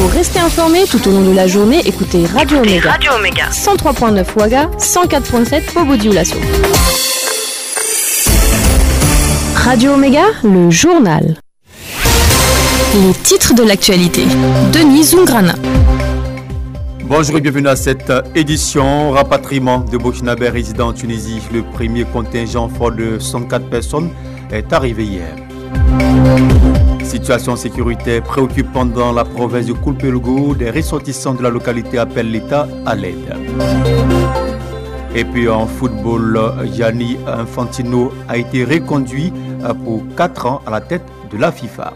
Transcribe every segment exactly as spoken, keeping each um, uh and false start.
Pour rester informé tout au long de la journée, écoutez Radio Omega. Radio Omega. cent trois virgule neuf Ouaga, cent quatre virgule sept Bobo-Dioulasso. Radio Omega, le journal. Les titres de l'actualité. Denis Zungrana. Bonjour et bienvenue à cette édition. Rapatriement de Burkinabés résidant en Tunisie. Le premier contingent fort de cent quatre personnes est arrivé hier. Situation sécuritaire préoccupante dans la province de Koulpelogo. Des ressortissants de la localité appellent l'État à l'aide. Et puis en football, Gianni Infantino a été reconduit pour quatre ans à la tête de la FIFA.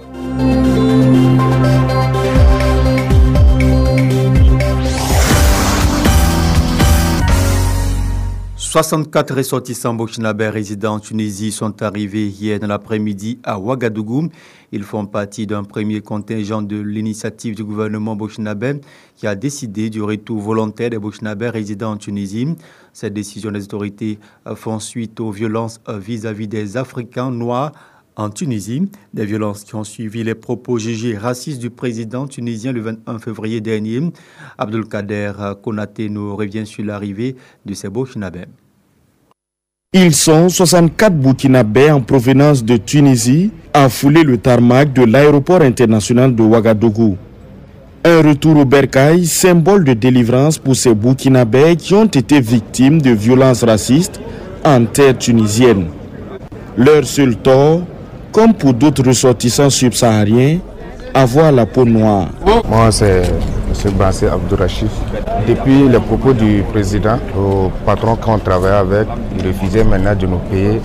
soixante-quatre ressortissants burkinabés résidant en Tunisie sont arrivés hier dans l'après-midi à Ouagadougou. Ils font partie d'un premier contingent de l'initiative du gouvernement burkinabé qui a décidé du retour volontaire des burkinabés résidant en Tunisie. Cette décision des autorités font suite aux violences vis-à-vis des Africains noirs en Tunisie. Des violences qui ont suivi les propos jugés racistes du président tunisien le vingt-et-un février dernier. Abdelkader Konaté nous revient sur l'arrivée de ces burkinabés. Ils sont soixante-quatre Burkinabés en provenance de Tunisie à fouler le tarmac de l'aéroport international de Ouagadougou. Un retour au bercail, symbole de délivrance pour ces Burkinabés qui ont été victimes de violences racistes en terre tunisienne. Leur seul tort, comme pour d'autres ressortissants subsahariens, avoir la peau noire. Moi, c'est M. Bassé Abdourachif. Depuis les propos du président, au patron qu'on travaillait avec, il refusait maintenant de nous payer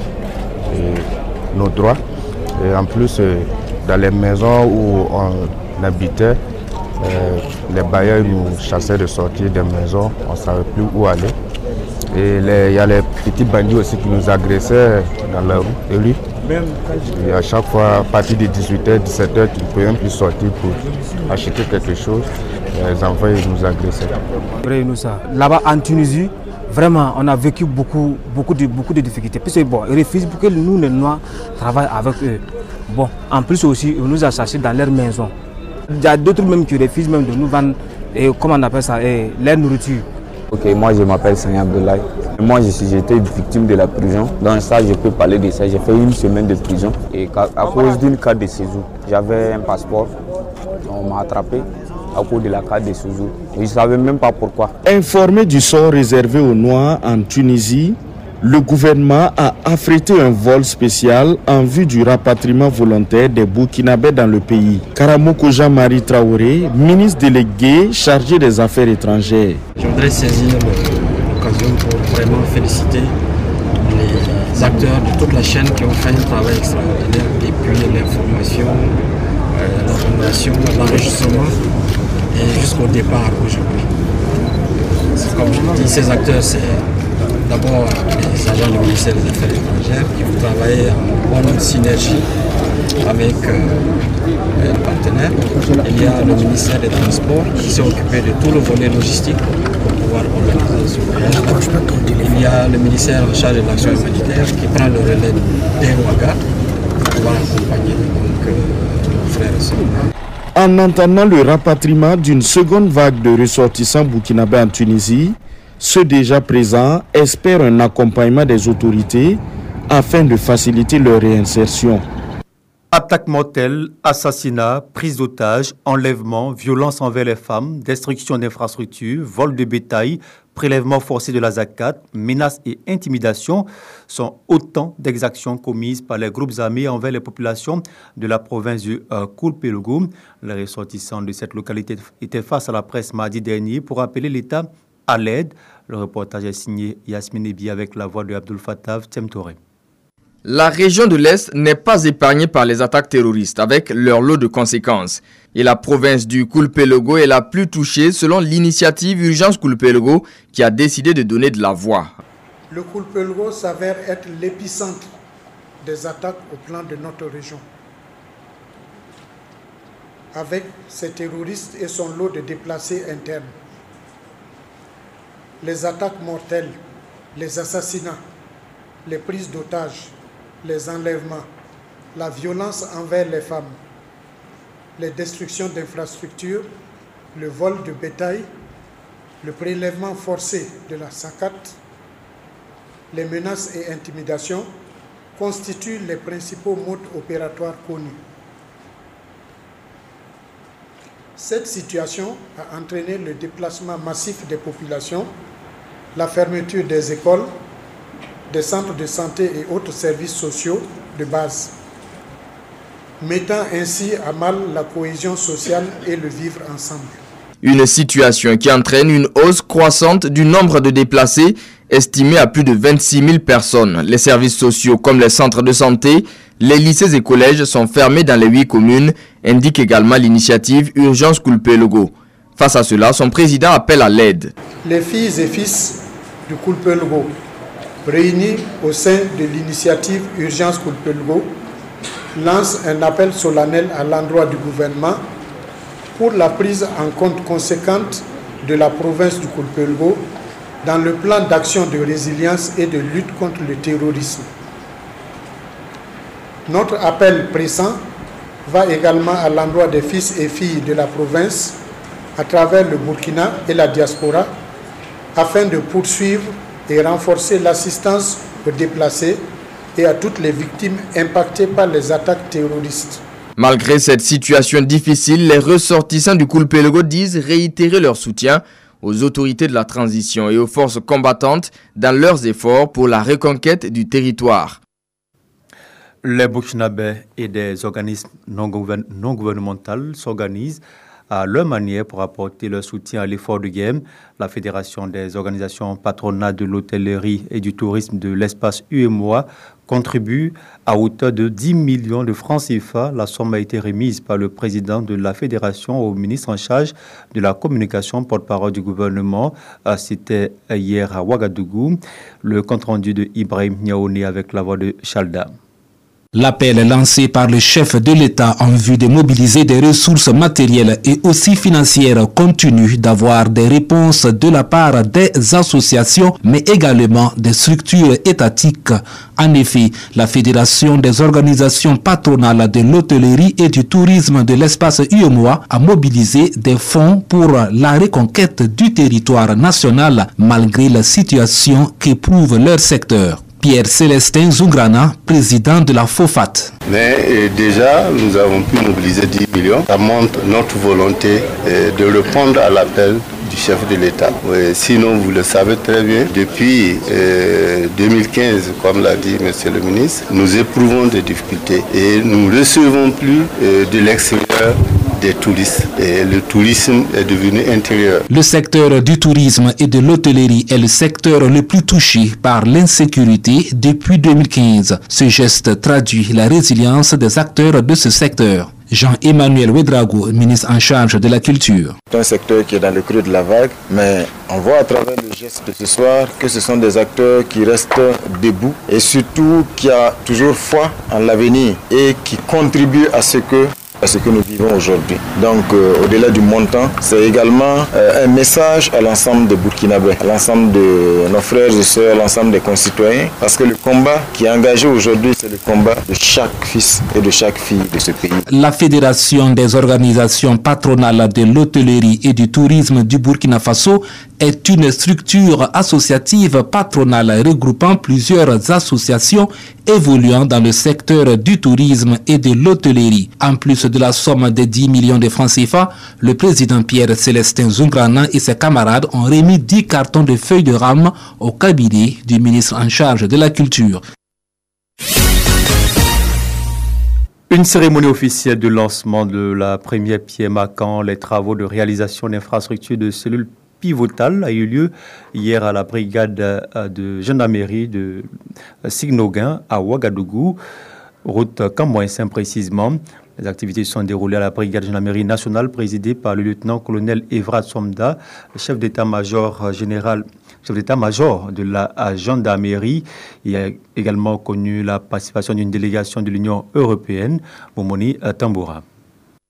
et nos droits. Et en plus, dans les maisons où on habitait, euh, les bailleurs nous chassaient de sortir des maisons, on ne savait plus où aller. Et il y a les petits bandits aussi qui nous agressaient dans la rue. Et à chaque fois, à partir de dix-huit heures, dix-sept heures, tu ne peux même plus sortir pour acheter quelque chose. Les enfants, ils nous agressaient. Là-bas, en Tunisie, vraiment, on a vécu beaucoup, beaucoup, de, beaucoup de difficultés. Puis bon, ils refusent pour que nous, les Noirs, travaillent avec eux. Bon, en plus aussi, ils nous ont chassés dans leur maison. Il y a d'autres même qui refusent même de nous vendre, et, comment on appelle ça, et, leur nourriture. Ok, moi je m'appelle Sanya Abdoulaye. Moi je suis, j'étais victime de la prison. Dans ça, je peux parler de ça. J'ai fait une semaine de prison et à cause d'une carte de séjour. J'avais un passeport, on m'a attrapé à cause de la carte de séjour. Je ne savais même pas pourquoi. Informé du sort réservé aux Noirs en Tunisie, le gouvernement a affrété un vol spécial en vue du rapatriement volontaire des Burkinabés dans le pays. Karamoko Jean-Marie Traoré, ministre délégué chargé des affaires étrangères. Je voudrais saisir l'occasion pour vraiment féliciter les acteurs de toute la chaîne qui ont fait un travail extraordinaire depuis l'information, euh, l'organisation, l'enregistrement et jusqu'au départ aujourd'hui. Comme je dis, ces acteurs, c'est d'abord les agents du ministère des Affaires étrangères qui vont travailler en bonne synergie avec euh, les partenaires. Il y a le ministère des Transports qui s'est occupé de tout le volet logistique pour pouvoir organiser ce voyage. Il y a le ministère en charge de l'action humanitaire qui prend le relais des Ouaga pour pouvoir accompagner donc, euh, nos frères et sœurs. En entendant le rapatriement d'une seconde vague de ressortissants burkinabés en Tunisie, ceux déjà présents espèrent un accompagnement des autorités afin de faciliter leur réinsertion. Attaques mortelles, assassinats, prise d'otages, enlèvements, violences envers les femmes, destruction d'infrastructures, vol de bétail, prélèvement forcé de la zakat, menaces et intimidations sont autant d'exactions commises par les groupes armés envers les populations de la province du euh, Koulpelogo. Les ressortissants de cette localité étaient face à la presse mardi dernier pour appeler l'État à l'aide. Le reportage est signé Yasmine Ebi avec la voix de Abdul Fattah Temtore. La région de l'Est n'est pas épargnée par les attaques terroristes avec leur lot de conséquences. Et la province du Koulpelogo est la plus touchée selon l'initiative Urgence Koulpelogo qui a décidé de donner de la voix. Le Koulpelogo s'avère être l'épicentre des attaques au plan de notre région. Avec ces terroristes et son lot de déplacés internes. Les attaques mortelles, les assassinats, les prises d'otages, les enlèvements, la violence envers les femmes, les destructions d'infrastructures, le vol de bétail, le prélèvement forcé de la zakat, les menaces et intimidations constituent les principaux modes opératoires connus. Cette situation a entraîné le déplacement massif des populations, la fermeture des écoles, des centres de santé et autres services sociaux de base, mettant ainsi à mal la cohésion sociale et le vivre ensemble. Une situation qui entraîne une hausse croissante du nombre de déplacés, estimé à plus de vingt-six mille personnes. Les services sociaux comme les centres de santé, les lycées et collèges sont fermés dans les huit communes, indique également l'initiative Urgence Kulpelogo. Face à cela, son président appelle à l'aide. Les filles et fils du Kulpelogo, réunis au sein de l'initiative Urgence Kulpelogo, lancent un appel solennel à l'endroit du gouvernement pour la prise en compte conséquente de la province du Kulpelogo dans le plan d'action de résilience et de lutte contre le terrorisme. Notre appel pressant va également à l'endroit des fils et filles de la province à travers le Burkina et la diaspora afin de poursuivre et renforcer l'assistance aux déplacés et à toutes les victimes impactées par les attaques terroristes. Malgré cette situation difficile, les ressortissants du Kulpelogo disent réitérer leur soutien aux autorités de la transition et aux forces combattantes dans leurs efforts pour la reconquête du territoire. Les Burkinabés et des organismes non, gouvern non gouvernementaux s'organisent à leur manière pour apporter leur soutien à l'effort de guerre. La Fédération des organisations patronales de l'hôtellerie et du tourisme de l'espace U M O A contribue à hauteur de dix millions de francs C F A. La somme a été remise par le président de la Fédération au ministre en charge de la communication, porte-parole du gouvernement. C'était hier à Ouagadougou. Le compte-rendu de Ibrahim Niaouni avec la voix de Chalda. L'appel lancé par le chef de l'État en vue de mobiliser des ressources matérielles et aussi financières continue d'avoir des réponses de la part des associations, mais également des structures étatiques. En effet, la Fédération des organisations patronales de l'hôtellerie et du tourisme de l'espace U M O A a mobilisé des fonds pour la reconquête du territoire national malgré la situation qu'éprouve leur secteur. Pierre-Célestin Zungrana, président de la FOFAT. Mais euh, déjà, nous avons pu mobiliser dix millions. Ça montre notre volonté euh, de répondre à l'appel du chef de l'État. Euh, sinon, vous le savez très bien, depuis euh, deux mille quinze, comme l'a dit Monsieur le ministre, nous éprouvons des difficultés et nous ne recevons plus euh, de l'extérieur des touristes. Et le tourisme est devenu intérieur. Le secteur du tourisme et de l'hôtellerie est le secteur le plus touché par l'insécurité depuis deux mille quinze. Ce geste traduit la résilience des acteurs de ce secteur. Jean-Emmanuel Ouedraogo, ministre en charge de la culture. C'est un secteur qui est dans le creux de la vague, mais on voit à travers le geste de ce soir que ce sont des acteurs qui restent debout et surtout qui ont toujours foi en l'avenir et qui contribuent à ce que à ce que nous vivons aujourd'hui. Donc, euh, au-delà du montant, c'est également euh, un message à l'ensemble des Burkinabés, à l'ensemble de nos frères et sœurs, à l'ensemble des concitoyens, parce que le combat qui est engagé aujourd'hui, c'est le combat de chaque fils et de chaque fille de ce pays. La Fédération des organisations patronales de l'hôtellerie et du tourisme du Burkina Faso est une structure associative patronale regroupant plusieurs associations évoluant dans le secteur du tourisme et de l'hôtellerie. En plus de la somme de dix millions de francs C F A, le président Pierre-Célestin Zungrana et ses camarades ont remis dix cartons de feuilles de rame au cabinet du ministre en charge de la culture. Une cérémonie officielle de lancement de la première pierre marquant les travaux de réalisation d'infrastructures de cellules pivotales a eu lieu hier à la brigade de gendarmerie de Signoguin à Ouagadougou, route Camboinsin précisément. Les activités sont déroulées à la brigade de gendarmerie nationale présidée par le lieutenant-colonel Evra Somda, chef d'état-major général, chef d'état-major de la gendarmerie. Il a également connu la participation d'une délégation de l'Union européenne, Momoni Tamboura.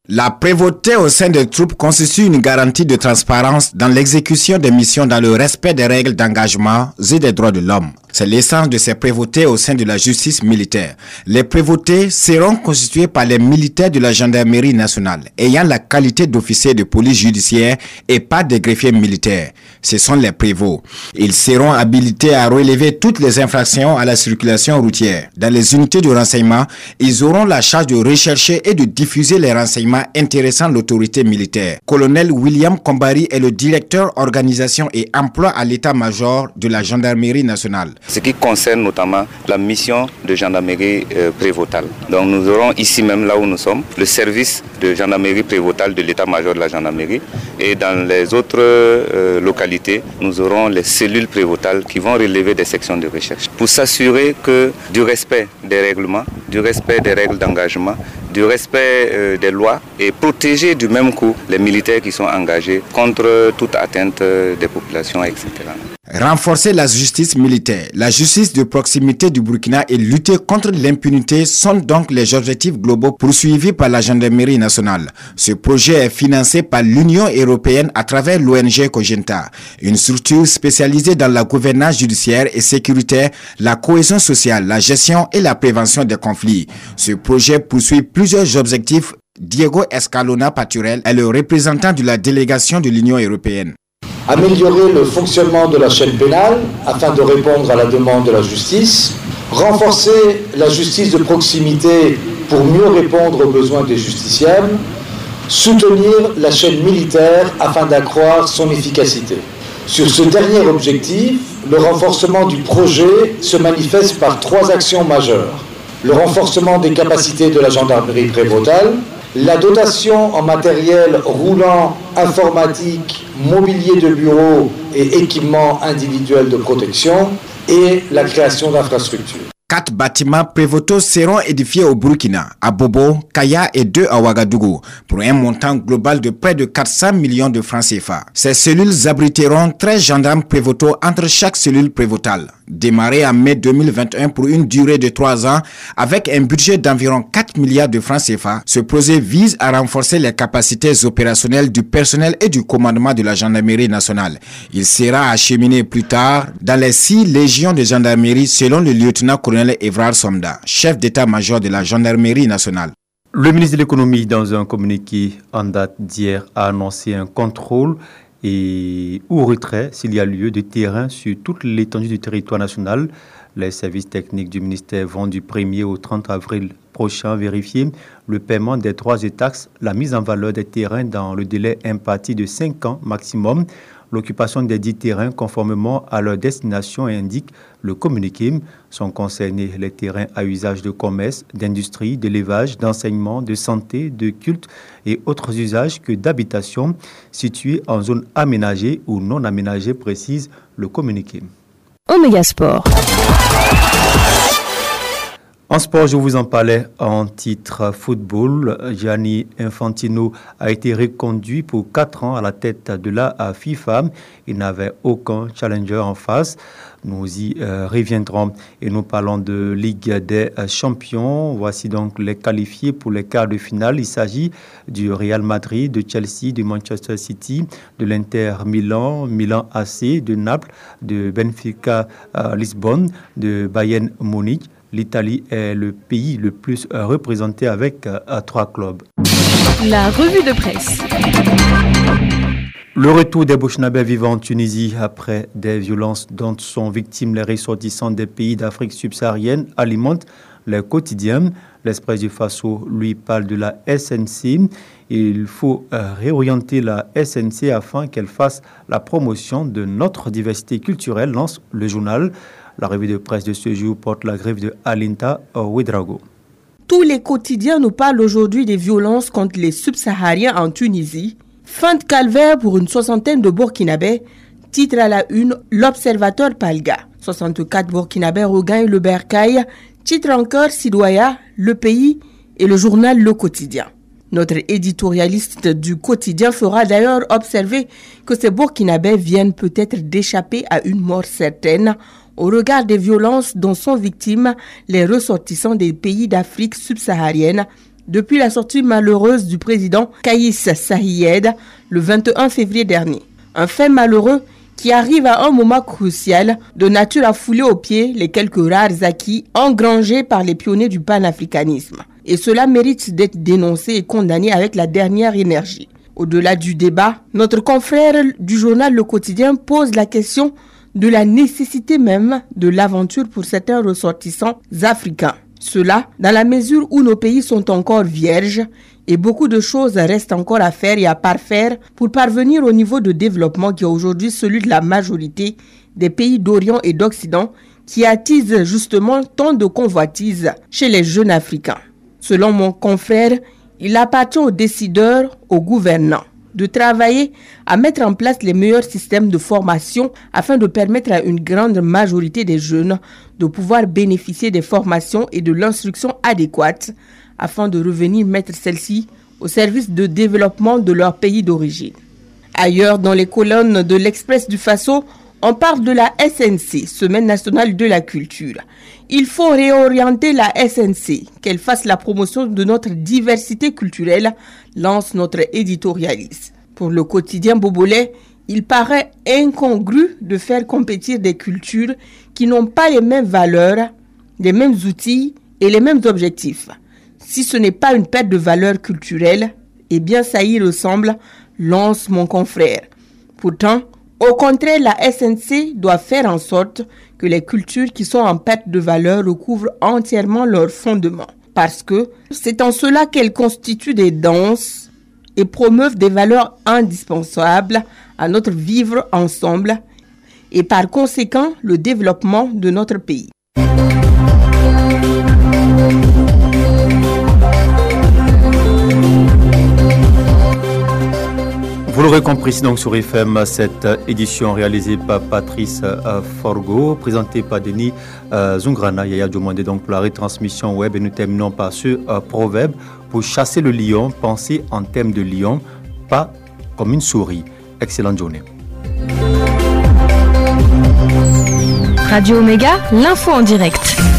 La prévôté au sein des troupes constitue une garantie de transparence dans l'exécution des missions dans le respect des règles d'engagement et des droits de l'homme. C'est l'essence de ces prévôtés au sein de la justice militaire. Les prévôtés seront constitués par les militaires de la gendarmerie nationale, ayant la qualité d'officiers de police judiciaire et pas des greffiers militaires. Ce sont les prévôts. Ils seront habilités à relever toutes les infractions à la circulation routière. Dans les unités de renseignement, ils auront la charge de rechercher et de diffuser les renseignements intéressant l'autorité militaire. Colonel William Kombari est le directeur organisation et emploi à l'état-major de la gendarmerie nationale. Ce qui concerne notamment la mission de gendarmerie euh, prévôtale. Donc nous aurons ici même, là où nous sommes, le service de gendarmerie prévôtale de l'état-major de la gendarmerie. Et dans les autres euh, localités, nous aurons les cellules prévôtales qui vont relever des sections de recherche. Pour s'assurer que du respect des règlements, du respect des règles d'engagement, du respect euh, des lois et protéger du même coup les militaires qui sont engagés contre toute atteinte euh, des populations, et cetera. Renforcer la justice militaire, la justice de proximité du Burkina et lutter contre l'impunité sont donc les objectifs globaux poursuivis par la gendarmerie nationale. Ce projet est financé par l'Union européenne à travers l'O N G Cogenta, une structure spécialisée dans la gouvernance judiciaire et sécuritaire, la cohésion sociale, la gestion et la prévention des conflits. Ce projet poursuit plusieurs objectifs. Diego Escalona Paturel est le représentant de la délégation de l'Union européenne. Améliorer le fonctionnement de la chaîne pénale afin de répondre à la demande de la justice, renforcer la justice de proximité pour mieux répondre aux besoins des justiciables, soutenir la chaîne militaire afin d'accroître son efficacité. Sur ce dernier objectif, le renforcement du projet se manifeste par trois actions majeures. Le renforcement des capacités de la gendarmerie prévôtale, la dotation en matériel roulant, informatique, mobilier de bureau et équipements individuels de protection et la création d'infrastructures. Quatre bâtiments prévôtaux seront édifiés au Burkina, à Bobo, Kaya et deux à Ouagadougou, pour un montant global de près de quatre cents millions de francs C F A. Ces cellules abriteront treize gendarmes prévôtaux entre chaque cellule prévôtale. Démarré en mai deux mille vingt et un pour une durée de trois ans, avec un budget d'environ quatre milliards de francs C F A, ce projet vise à renforcer les capacités opérationnelles du personnel et du commandement de la gendarmerie nationale. Il sera acheminé plus tard dans les six légions de gendarmerie selon le lieutenant-colonel Evrard Somda, chef d'état-major de la gendarmerie nationale. Le ministre de l'économie, dans un communiqué en date d'hier, a annoncé un contrôle et ou retrait, s'il y a lieu, de terrain sur toute l'étendue du territoire national. Les services techniques du ministère vont du premier au trente avril prochain vérifier le paiement des droits et taxes, la mise en valeur des terrains dans le délai imparti de cinq ans maximum, l'occupation des dix terrains conformément à leur destination, indique le communiqué. Sont concernés les terrains à usage de commerce, d'industrie, d'élevage, d'enseignement, de santé, de culte et autres usages que d'habitation situés en zone aménagée ou non aménagée, précise le communiqué. Oméga Sport. En sport, je vous en parlais en titre football. Gianni Infantino a été reconduit pour quatre ans à la tête de la FIFA. Il n'avait aucun challenger en face. Nous y euh, reviendrons et nous parlons de Ligue des Champions. Voici donc les qualifiés pour les quarts de finale. Il s'agit du Real Madrid, de Chelsea, de Manchester City, de l'Inter Milan, Milan A C, de Naples, de Benfica euh, Lisbonne, de Bayern Munich. L'Italie est le pays le plus représenté avec euh, trois clubs. La revue de presse. Le retour des Burkinabés vivant en Tunisie après des violences dont sont victimes les ressortissants des pays d'Afrique subsaharienne alimente les quotidiens. L'Express du Faso lui parle de la S N C. Il faut euh, réorienter la S N C afin qu'elle fasse la promotion de notre diversité culturelle, lance le journal. La revue de presse de ce jour porte la griffe de Alinta Ouedraogo. Tous les quotidiens nous parlent aujourd'hui des violences contre les subsahariens en Tunisie. Fin de calvaire pour une soixantaine de Burkinabés, titre à la une l'Observateur Palga. soixante-quatre Burkinabés regagnent le bercail, titre encore Sidoya, Le Pays et le journal Le Quotidien. Notre éditorialiste du quotidien fera d'ailleurs observer que ces Burkinabés viennent peut-être d'échapper à une mort certaine au regard des violences dont sont victimes les ressortissants des pays d'Afrique subsaharienne depuis la sortie malheureuse du président Kais Saied le vingt et un février dernier. Un fait malheureux qui arrive à un moment crucial de nature à fouler aux pieds les quelques rares acquis engrangés par les pionniers du panafricanisme. Et cela mérite d'être dénoncé et condamné avec la dernière énergie. Au-delà du débat, notre confrère du journal Le Quotidien pose la question de la nécessité même de l'aventure pour certains ressortissants africains. Cela dans la mesure où nos pays sont encore vierges et beaucoup de choses restent encore à faire et à parfaire pour parvenir au niveau de développement qui est aujourd'hui celui de la majorité des pays d'Orient et d'Occident qui attise justement tant de convoitises chez les jeunes Africains. Selon mon confrère, il appartient aux décideurs, aux gouvernants, de travailler à mettre en place les meilleurs systèmes de formation afin de permettre à une grande majorité des jeunes de pouvoir bénéficier des formations et de l'instruction adéquate afin de revenir mettre celles-ci au service de développement de leur pays d'origine. Ailleurs, dans les colonnes de l'Express du Faso, on parle de la S N C, Semaine nationale de la culture. Il faut réorienter la S N C, qu'elle fasse la promotion de notre diversité culturelle, lance notre éditorialiste. Pour le quotidien Bobolais, il paraît incongru de faire compétir des cultures qui n'ont pas les mêmes valeurs, les mêmes outils et les mêmes objectifs. Si ce n'est pas une perte de valeur culturelle, eh bien ça y ressemble, lance mon confrère. Pourtant, au contraire, la S N C doit faire en sorte que les cultures qui sont en perte de valeur recouvrent entièrement leur fondement. Parce que c'est en cela qu'elles constituent des danses et promeuvent des valeurs indispensables à notre vivre ensemble et par conséquent le développement de notre pays. Vous l'aurez compris, c'est donc sur F M, cette édition réalisée par Patrice euh, Forgo, présentée par Denis euh, Zungrana, Yaya Diomande, donc pour la retransmission web. Et nous terminons par ce euh, proverbe: pour chasser le lion, pensez en termes de lion, pas comme une souris. Excellente journée. Radio Omega, l'info en direct.